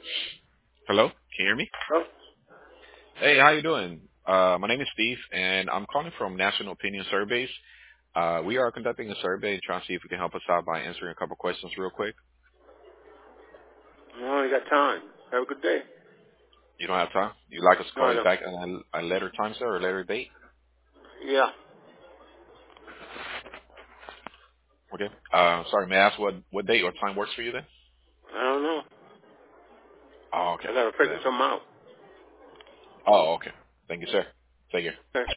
Hello, can you hear me? Oh, Hey, how you doing? My name is Steve, and I'm calling from National Opinion Surveys. We are conducting a survey trying to see if we can help us out by answering a couple questions real quick. I only got time. Have a good day. You don't have time? You'd like us to No, call I you don't. back on a later time, sir, or a later date? Yeah. Okay. Sorry, may I ask what date or time works for you then? I don't know. Oh, okay. I got to figure Then. something out. Oh, okay. Thank you, sir. Take care. Okay.